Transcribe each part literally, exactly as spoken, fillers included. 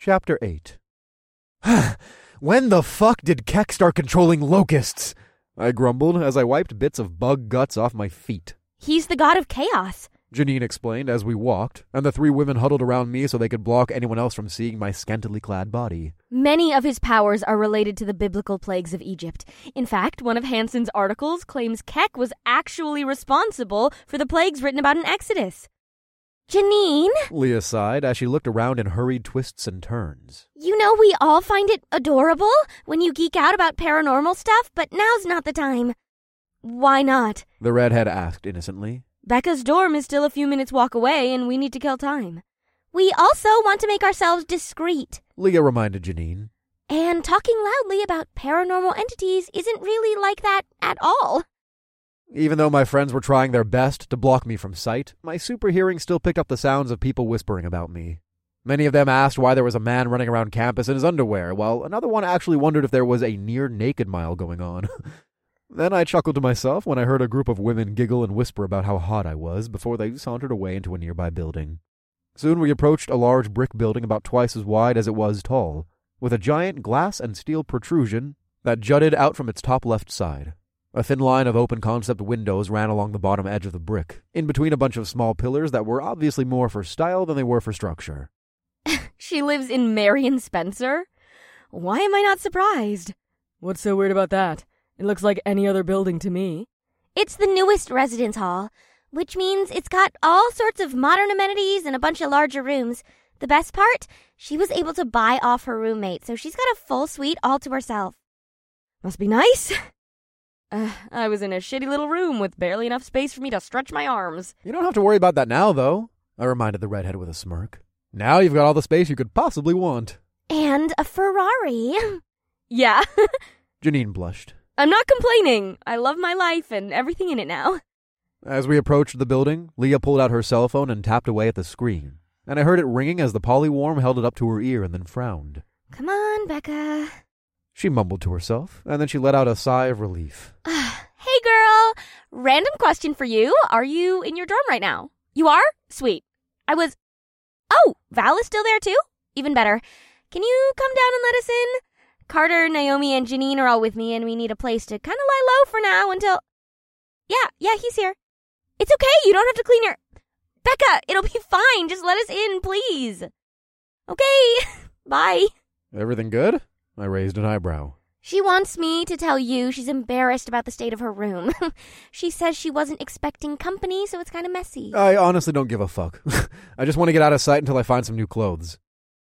Chapter eight. When the fuck did Keck start controlling locusts? I grumbled as I wiped bits of bug guts off my feet. He's the god of chaos, Janine explained as we walked, and the three women huddled around me so they could block anyone else from seeing my scantily clad body. Many of his powers are related to the biblical plagues of Egypt. In fact, one of Hansen's articles claims Keck was actually responsible for the plagues written about in Exodus. Janine, Leah sighed as she looked around in hurried twists and turns. You know we all find it adorable when you geek out about paranormal stuff, but now's not the time. Why not? The redhead asked innocently. Becca's dorm is still a few minutes walk away, and we need to kill time. We also want to make ourselves discreet. Leah reminded Janine. And talking loudly about paranormal entities isn't really like that at all. Even though my friends were trying their best to block me from sight, my super hearing still picked up the sounds of people whispering about me. Many of them asked why there was a man running around campus in his underwear, while another one actually wondered if there was a near-naked mile going on. Then I chuckled to myself when I heard a group of women giggle and whisper about how hot I was before they sauntered away into a nearby building. Soon we approached a large brick building about twice as wide as it was tall, with a giant glass and steel protrusion that jutted out from its top left side. A thin line of open-concept windows ran along the bottom edge of the brick, in between a bunch of small pillars that were obviously more for style than they were for structure. She lives in Marion Spencer? Why am I not surprised? What's so weird about that? It looks like any other building to me. It's the newest residence hall, which means it's got all sorts of modern amenities and a bunch of larger rooms. The best part? She was able to buy off her roommate, so she's got a full suite all to herself. Must be nice. Uh, I was in a shitty little room with barely enough space for me to stretch my arms. You don't have to worry about that now, though, I reminded the redhead with a smirk. Now you've got all the space you could possibly want. And a Ferrari. Yeah. Janine blushed. I'm not complaining. I love my life and everything in it now. As we approached the building, Leah pulled out her cell phone and tapped away at the screen, and I heard it ringing as the polyworm held it up to her ear and then frowned. Come on, Becca. She mumbled to herself, and then she let out a sigh of relief. Hey, girl. Random question for you. Are you in your dorm right now? You are? Sweet. I was... Oh, Val is still there, too? Even better. Can you come down and let us in? Carter, Naomi, and Janine are all with me, and we need a place to kind of lie low for now until... Yeah, yeah, he's here. It's okay. You don't have to clean your... Becca, it'll be fine. Just let us in, please. Okay. Bye. Everything good? I raised an eyebrow. She wants me to tell you she's embarrassed about the state of her room. She says she wasn't expecting company, so it's kind of messy. I honestly don't give a fuck. I just want to get out of sight until I find some new clothes.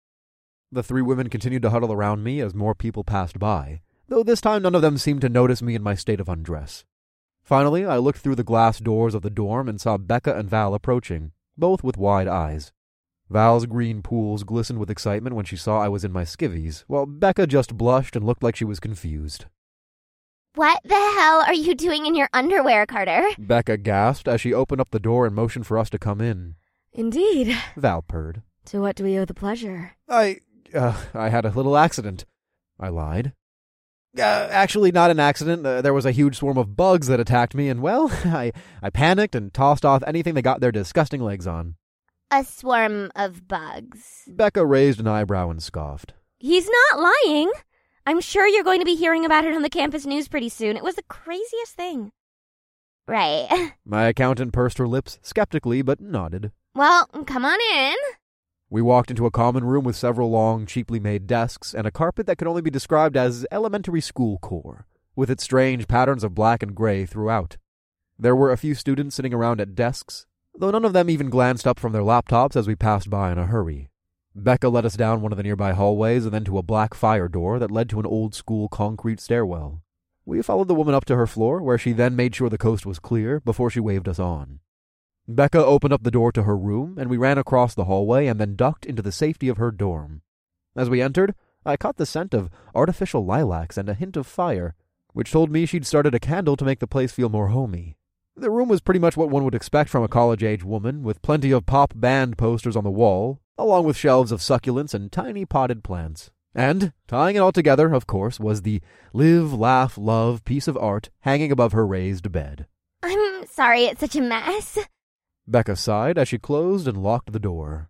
The three women continued to huddle around me as more people passed by, though this time none of them seemed to notice me in my state of undress. Finally, I looked through the glass doors of the dorm and saw Becca and Val approaching, both with wide eyes. Val's green pools glistened with excitement when she saw I was in my skivvies, while Becca just blushed and looked like she was confused. What the hell are you doing in your underwear, Carter? Becca gasped as she opened up the door and motioned for us to come in. Indeed. Val purred. To what do we owe the pleasure? I, uh, I had a little accident. I lied. Uh, actually, not an accident. Uh, there was a huge swarm of bugs that attacked me, and, well, I, I panicked and tossed off anything that got their disgusting legs on. A swarm of bugs. Becca raised an eyebrow and scoffed. He's not lying. I'm sure you're going to be hearing about it on the campus news pretty soon. It was the craziest thing. Right. My accountant pursed her lips skeptically, but nodded. Well, come on in. We walked into a common room with several long, cheaply made desks and a carpet that could only be described as elementary school core, with its strange patterns of black and gray throughout. There were a few students sitting around at desks, though none of them even glanced up from their laptops as we passed by in a hurry. Becca led us down one of the nearby hallways and then to a black fire door that led to an old-school concrete stairwell. We followed the woman up to her floor, where she then made sure the coast was clear before she waved us on. Becca opened up the door to her room, and we ran across the hallway and then ducked into the safety of her dorm. As we entered, I caught the scent of artificial lilacs and a hint of fire, which told me she'd started a candle to make the place feel more homey. The room was pretty much what one would expect from a college-age woman, with plenty of pop band posters on the wall, along with shelves of succulents and tiny potted plants. And, tying it all together, of course, was the Live, Laugh, Love piece of art hanging above her raised bed. I'm sorry it's such a mess. Becca sighed as she closed and locked the door.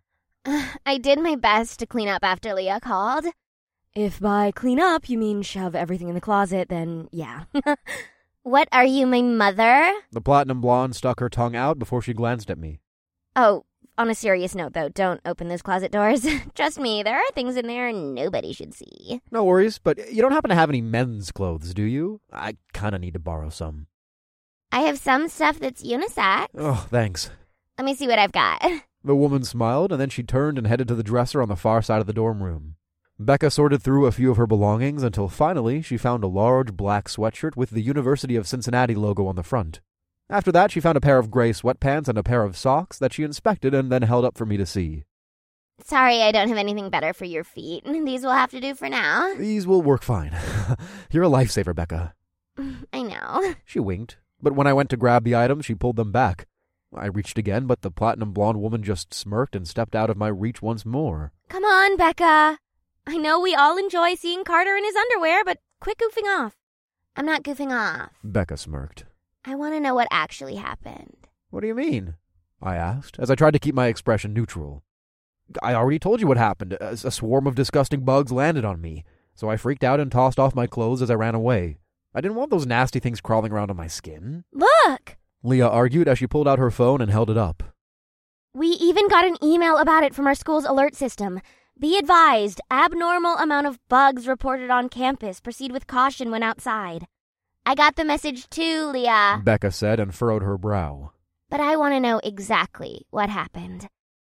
I did my best to clean up after Leah called. If by clean up you mean shove everything in the closet, then yeah. What are you, my mother? The platinum blonde stuck her tongue out before she glanced at me. Oh, on a serious note, though, don't open those closet doors. Trust me, there are things in there nobody should see. No worries, but you don't happen to have any men's clothes, do you? I kind of need to borrow some. I have some stuff that's unisex. Oh, thanks. Let me see what I've got. The woman smiled, and then she turned and headed to the dresser on the far side of the dorm room. Becca sorted through a few of her belongings until finally she found a large black sweatshirt with the University of Cincinnati logo on the front. After that, she found a pair of gray sweatpants and a pair of socks that she inspected and then held up for me to see. Sorry, I don't have anything better for your feet. These will have to do for now. These will work fine. You're a lifesaver, Becca. I know. She winked, but when I went to grab the items, she pulled them back. I reached again, but the platinum blonde woman just smirked and stepped out of my reach once more. Come on, Becca. I know we all enjoy seeing Carter in his underwear, but quit goofing off. I'm not goofing off. Becca smirked. I want to know what actually happened. What do you mean? I asked, as I tried to keep my expression neutral. I already told you what happened. A, a swarm of disgusting bugs landed on me, so I freaked out and tossed off my clothes as I ran away. I didn't want those nasty things crawling around on my skin. Look! Leah argued as she pulled out her phone and held it up. We even got an email about it from our school's alert system. Be advised, abnormal amount of bugs reported on campus. Proceed with caution when outside. I got the message too, Leah. Becca said and furrowed her brow. But I want to know exactly what happened.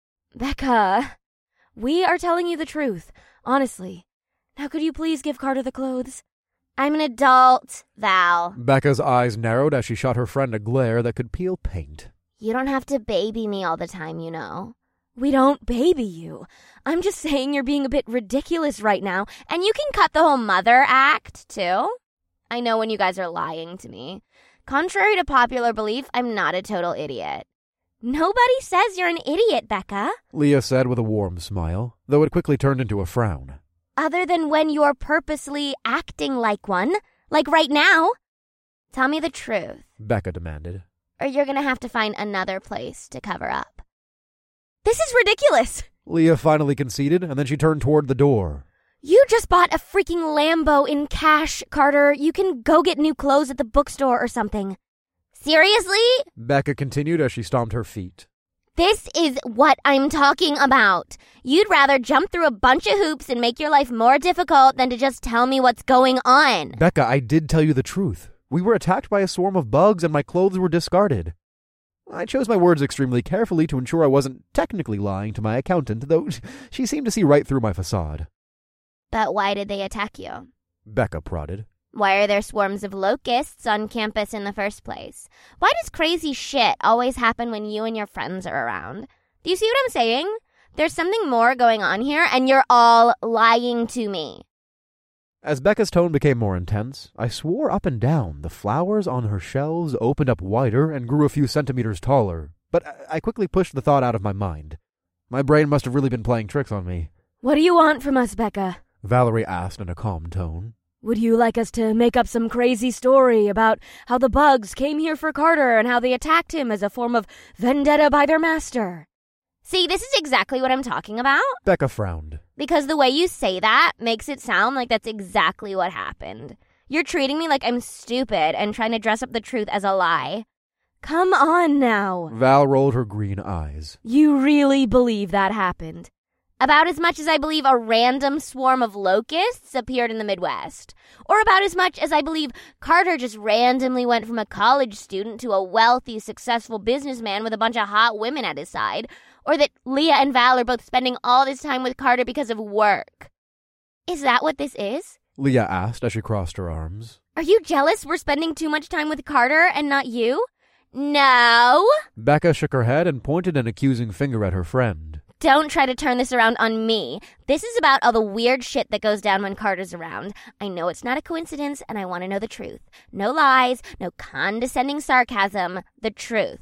Becca, we are telling you the truth, honestly. Now could you please give Carter the clothes? I'm an adult, Val. Becca's eyes narrowed as she shot her friend a glare that could peel paint. You don't have to baby me all the time, you know. We don't baby you. I'm just saying you're being a bit ridiculous right now. And you can cut the whole mother act, too. I know when you guys are lying to me. Contrary to popular belief, I'm not a total idiot. Nobody says you're an idiot, Becca. Leah said with a warm smile, though it quickly turned into a frown. Other than when you're purposely acting like one, like right now. Tell me the truth. Becca demanded. Or you're gonna have to find another place to cover up. This is ridiculous. Leah finally conceded, and then she turned toward the door. You just bought a freaking Lambo in cash, Carter. You can go get new clothes at the bookstore or something. Seriously? Becca continued as she stomped her feet. This is what I'm talking about. You'd rather jump through a bunch of hoops and make your life more difficult than to just tell me what's going on. Becca, I did tell you the truth. We were attacked by a swarm of bugs and my clothes were discarded. I chose my words extremely carefully to ensure I wasn't technically lying to my accountant, though she seemed to see right through my facade. But why did they attack you? Becca prodded. Why are there swarms of locusts on campus in the first place? Why does crazy shit always happen when you and your friends are around? Do you see what I'm saying? There's something more going on here, and you're all lying to me. As Becca's tone became more intense, I swore up and down the flowers on her shelves opened up wider and grew a few centimeters taller, but I quickly pushed the thought out of my mind. My brain must have really been playing tricks on me. What do you want from us, Becca? Valerie asked in a calm tone. Would you like us to make up some crazy story about how the bugs came here for Carter and how they attacked him as a form of vendetta by their master? See, this is exactly what I'm talking about. Becca frowned. Because the way you say that makes it sound like that's exactly what happened. You're treating me like I'm stupid and trying to dress up the truth as a lie. Come on now. Val rolled her green eyes. You really believe that happened? About as much as I believe a random swarm of locusts appeared in the Midwest. Or about as much as I believe Carter just randomly went from a college student to a wealthy, successful businessman with a bunch of hot women at his side. Or that Leah and Val are both spending all this time with Carter because of work. Is that what this is? Leah asked as she crossed her arms. Are you jealous we're spending too much time with Carter and not you? No. Becca shook her head and pointed an accusing finger at her friend. Don't try to turn this around on me. This is about all the weird shit that goes down when Carter's around. I know it's not a coincidence, and I want to know the truth. No lies, no condescending sarcasm. The truth.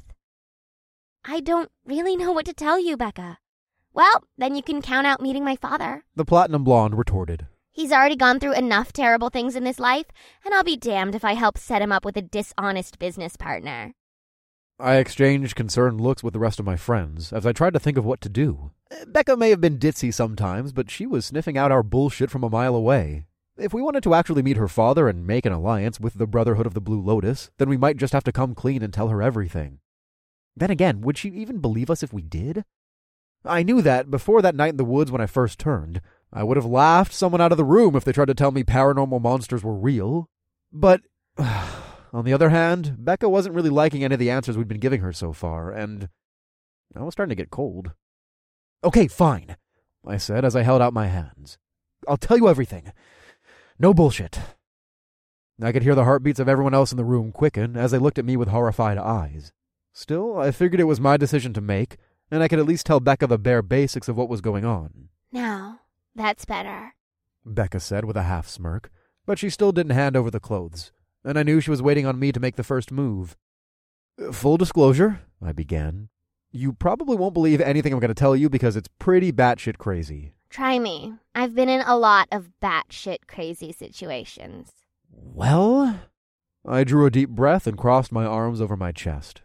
I don't really know what to tell you, Becca. Well, then you can count out meeting my father. The platinum blonde retorted. He's already gone through enough terrible things in this life, and I'll be damned if I help set him up with a dishonest business partner. I exchanged concerned looks with the rest of my friends as I tried to think of what to do. Becca may have been ditzy sometimes, but she was sniffing out our bullshit from a mile away. If we wanted to actually meet her father and make an alliance with the Brotherhood of the Blue Lotus, then we might just have to come clean and tell her everything. Then again, would she even believe us if we did? I knew that before that night in the woods when I first turned, I would have laughed someone out of the room if they tried to tell me paranormal monsters were real. But, on the other hand, Becca wasn't really liking any of the answers we'd been giving her so far, and I was starting to get cold. Okay, fine, I said as I held out my hands. I'll tell you everything. No bullshit. I could hear the heartbeats of everyone else in the room quicken as they looked at me with horrified eyes. Still, I figured it was my decision to make, and I could at least tell Becca the bare basics of what was going on. Now, that's better, Becca said with a half smirk, but she still didn't hand over the clothes, and I knew she was waiting on me to make the first move. Full disclosure, I began. You probably won't believe anything I'm going to tell you because it's pretty batshit crazy. Try me. I've been in a lot of batshit crazy situations. Well? I drew a deep breath and crossed my arms over my chest.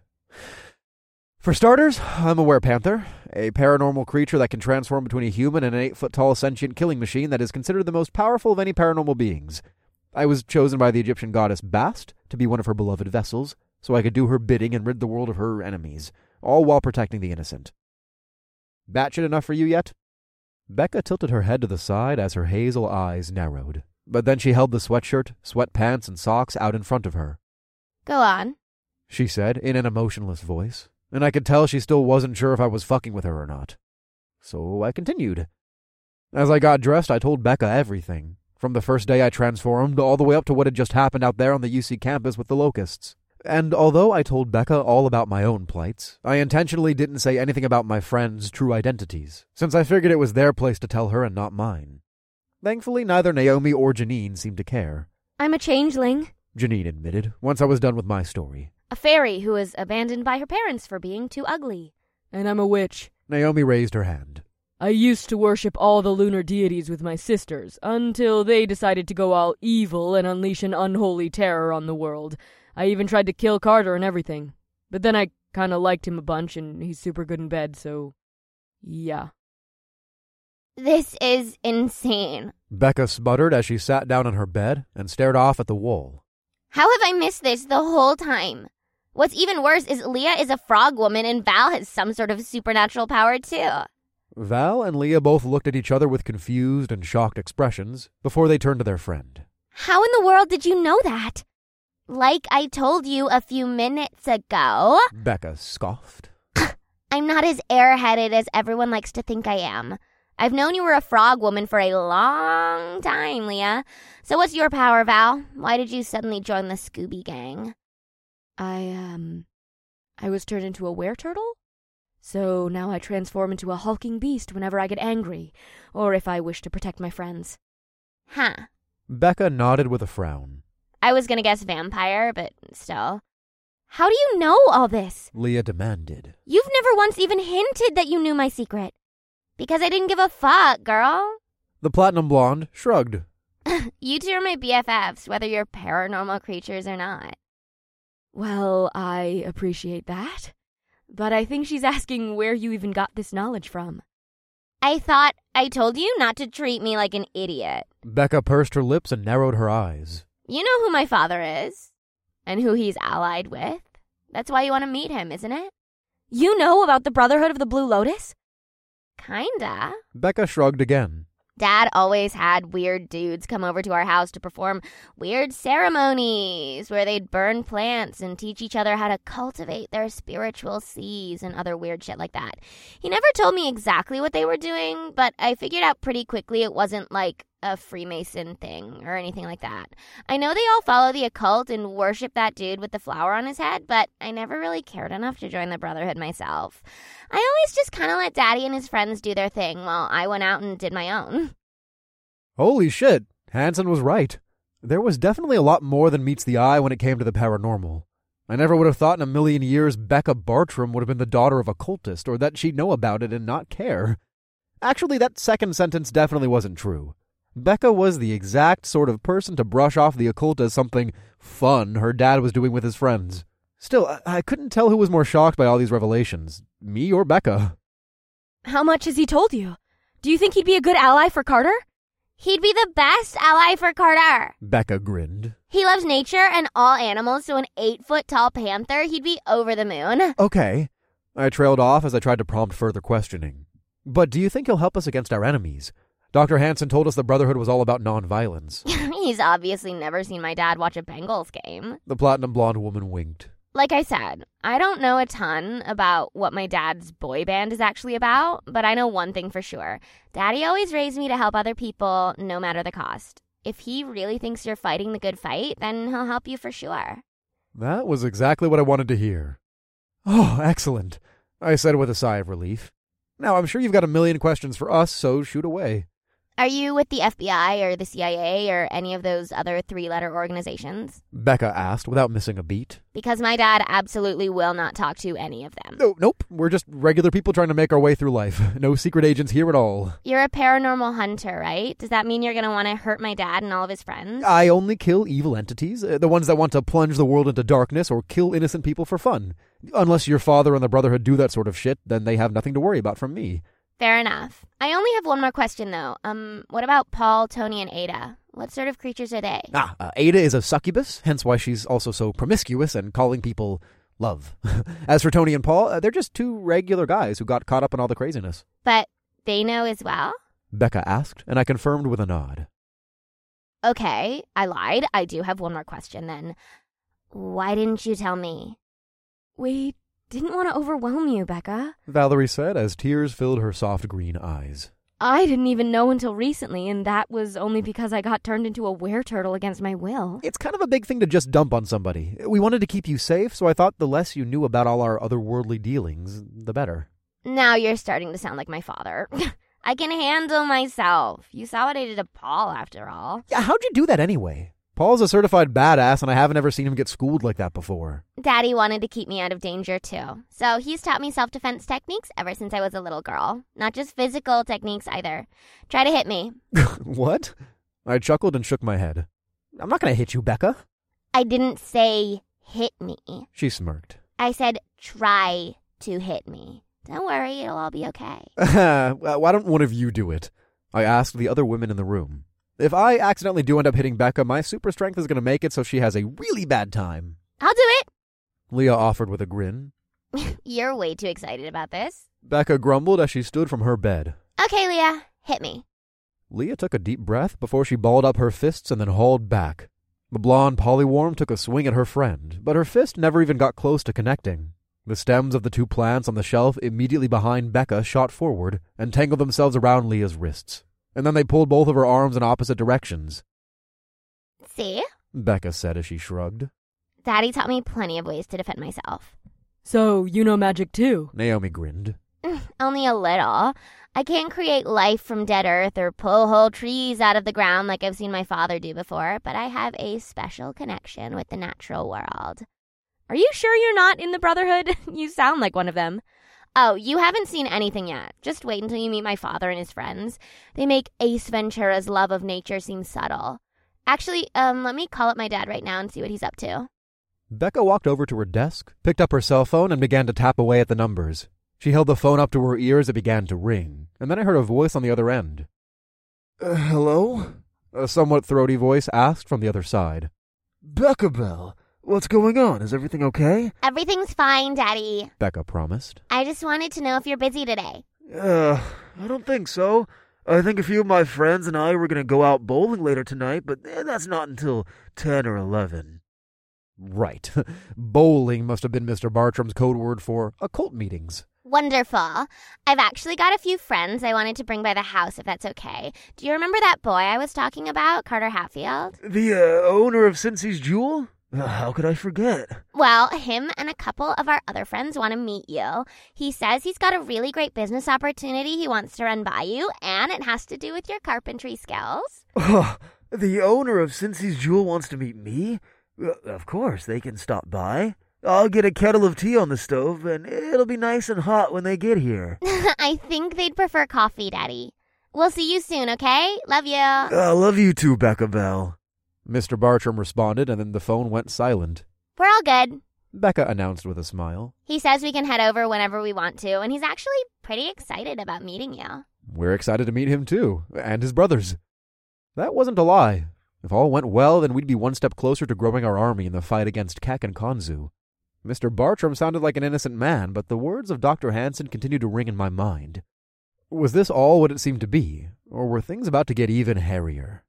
For starters, I'm a werepanther, a paranormal creature that can transform between a human and an eight-foot-tall sentient killing machine that is considered the most powerful of any paranormal beings. I was chosen by the Egyptian goddess Bast to be one of her beloved vessels, so I could do her bidding and rid the world of her enemies, all while protecting the innocent. Batshit enough for you yet? Becca tilted her head to the side as her hazel eyes narrowed, but then she held the sweatshirt, sweatpants, and socks out in front of her. Go on, she said in an emotionless voice, and I could tell she still wasn't sure if I was fucking with her or not. So I continued. As I got dressed, I told Becca everything, from the first day I transformed all the way up to what had just happened out there on the U C campus with the locusts. And although I told Becca all about my own plights, I intentionally didn't say anything about my friends' true identities, since I figured it was their place to tell her and not mine. Thankfully, neither Naomi or Janine seemed to care. I'm a changeling, Janine admitted, once I was done with my story. A fairy who was abandoned by her parents for being too ugly. And I'm a witch. Naomi raised her hand. I used to worship all the lunar deities with my sisters, until they decided to go all evil and unleash an unholy terror on the world. I even tried to kill Carter and everything. But then I kinda liked him a bunch, and he's super good in bed, so yeah. This is insane. Becca sputtered as she sat down on her bed and stared off at the wall. How have I missed this the whole time? What's even worse is Leah is a frog woman and Val has some sort of supernatural power too. Val and Leah both looked at each other with confused and shocked expressions before they turned to their friend. How in the world did you know that? Like I told you a few minutes ago. Becca scoffed. I'm not as airheaded as everyone likes to think I am. I've known you were a frog woman for a long time, Leah. So what's your power, Val? Why did you suddenly join the Scooby Gang? I, um, I was turned into a were-turtle? So now I transform into a hulking beast whenever I get angry, or if I wish to protect my friends. Huh. Becca nodded with a frown. I was gonna guess vampire, but still. How do you know all this? Leah demanded. You've never once even hinted that you knew my secret. Because I didn't give a fuck, girl. The platinum blonde shrugged. You two are my B F Fs, whether you're paranormal creatures or not. Well, I appreciate that. But I think she's asking where you even got this knowledge from. I thought I told you not to treat me like an idiot. Becca pursed her lips and narrowed her eyes. You know who my father is, and who he's allied with. That's why you want to meet him, isn't it? You know about the Brotherhood of the Blue Lotus? Kinda. Becca shrugged again. Dad always had weird dudes come over to our house to perform weird ceremonies where they'd burn plants and teach each other how to cultivate their spiritual seeds and other weird shit like that. He never told me exactly what they were doing, but I figured out pretty quickly it wasn't like a Freemason thing or anything like that. I know they all follow the occult and worship that dude with the flower on his head, but I never really cared enough to join the Brotherhood myself. I always just kind of let Daddy and his friends do their thing while I went out and did my own. Holy shit, Hanson was right. There was definitely a lot more than meets the eye when it came to the paranormal. I never would have thought in a million years Becca Bartram would have been the daughter of a cultist, or that she'd know about it and not care. Actually, that second sentence definitely wasn't true. Becca was the exact sort of person to brush off the occult as something fun her dad was doing with his friends. Still, I, I couldn't tell who was more shocked by all these revelations, me or Becca. How much has he told you? Do you think he'd be a good ally for Carter? He'd be the best ally for Carter. Becca grinned. He loves nature and all animals, so an eight-foot-tall panther, he'd be over the moon. Okay. I trailed off as I tried to prompt further questioning. But do you think he'll help us against our enemies? Doctor Hansen told us the Brotherhood was all about nonviolence. He's obviously never seen my dad watch a Bengals game. The platinum blonde woman winked. Like I said, I don't know a ton about what my dad's boy band is actually about, but I know one thing for sure. Daddy always raised me to help other people, no matter the cost. If he really thinks you're fighting the good fight, then he'll help you for sure. That was exactly what I wanted to hear. Oh, excellent, I said with a sigh of relief. Now, I'm sure you've got a million questions for us, so shoot away. Are you with the F B I or the C I A or any of those other three-letter organizations? Becca asked without missing a beat. Because my dad absolutely will not talk to any of them. No, nope. We're just regular people trying to make our way through life. No secret agents here at all. You're a paranormal hunter, right? Does that mean you're going to want to hurt my dad and all of his friends? I only kill evil entities, uh, the ones that want to plunge the world into darkness or kill innocent people for fun. Unless your father and the Brotherhood do that sort of shit, then they have nothing to worry about from me. Fair enough. I only have one more question, though. Um, what about Paul, Tony, and Ada? What sort of creatures are they? Ah, uh, Ada is a succubus, hence why she's also so promiscuous and calling people love. As for Tony and Paul, uh, they're just two regular guys who got caught up in all the craziness. But they know as well? Becca asked, and I confirmed with a nod. Okay, I lied. I do have one more question, then. Why didn't you tell me? We didn't want to overwhelm you, Becca, Valerie said as tears filled her soft green eyes. I didn't even know until recently, and that was only because I got turned into a wereturtle against my will. It's kind of a big thing to just dump on somebody. We wanted to keep you safe, so I thought the less you knew about all our otherworldly dealings, the better. Now you're starting to sound like my father. I can handle myself. You saw what I did to Paul, after all. Yeah, how'd you do that anyway? Paul's a certified badass, and I haven't ever seen him get schooled like that before. Daddy wanted to keep me out of danger, too. So he's taught me self-defense techniques ever since I was a little girl. Not just physical techniques, either. Try to hit me. What? I chuckled and shook my head. I'm not going to hit you, Becca. I didn't say hit me. She smirked. I said try to hit me. Don't worry, it'll all be okay. Why don't one of you do it? I asked the other women in the room. If I accidentally do end up hitting Becca, my super strength is going to make it so she has a really bad time. I'll do it. Leah offered with a grin. You're way too excited about this. Becca grumbled as she stood from her bed. Okay, Leah, hit me. Leah took a deep breath before she balled up her fists and then hauled back. The blonde polyworm took a swing at her friend, but her fist never even got close to connecting. The stems of the two plants on the shelf immediately behind Becca shot forward and tangled themselves around Leah's wrists. And then they pulled both of her arms in opposite directions. See? Becca said as she shrugged. Daddy taught me plenty of ways to defend myself. So, you know magic too? Naomi grinned. Only a little. I can't create life from dead earth or pull whole trees out of the ground like I've seen my father do before, but I have a special connection with the natural world. Are you sure you're not in the Brotherhood? You sound like one of them. Oh, you haven't seen anything yet. Just wait until you meet my father and his friends. They make Ace Ventura's love of nature seem subtle. Actually, um, let me call up my dad right now and see what he's up to. Becca walked over to her desk, picked up her cell phone, and began to tap away at the numbers. She held the phone up to her ears as it began to ring, and then I heard a voice on the other end. Uh, hello? A somewhat throaty voice asked from the other side. Becca Bell, what's going on? Is everything okay? Everything's fine, Daddy. Becca promised. I just wanted to know if you're busy today. Uh, I don't think so. I think a few of my friends and I were going to go out bowling later tonight, but that's not until ten or eleven. Right. Bowling must have been Mister Bartram's code word for occult meetings. Wonderful. I've actually got a few friends I wanted to bring by the house, if that's okay. Do you remember that boy I was talking about, Carter Hatfield? The uh, owner of Cincy's Jewel? Uh, how could I forget? Well, him and a couple of our other friends want to meet you. He says he's got a really great business opportunity he wants to run by you, and it has to do with your carpentry skills. Oh, the owner of Cincy's Jewel wants to meet me? Uh, of course, they can stop by. I'll get a kettle of tea on the stove, and it'll be nice and hot when they get here. I think they'd prefer coffee, Daddy. We'll see you soon, okay? Love you. I love you too, Becca Bell. Mister Bartram responded, and then the phone went silent. We're all good. Becca announced with a smile. He says we can head over whenever we want to, and he's actually pretty excited about meeting you. We're excited to meet him too, and his brothers. That wasn't a lie. If all went well, then we'd be one step closer to growing our army in the fight against Kek and Konzu. Mister Bartram sounded like an innocent man, but the words of Doctor Hansen continued to ring in my mind. Was this all what it seemed to be, or were things about to get even hairier?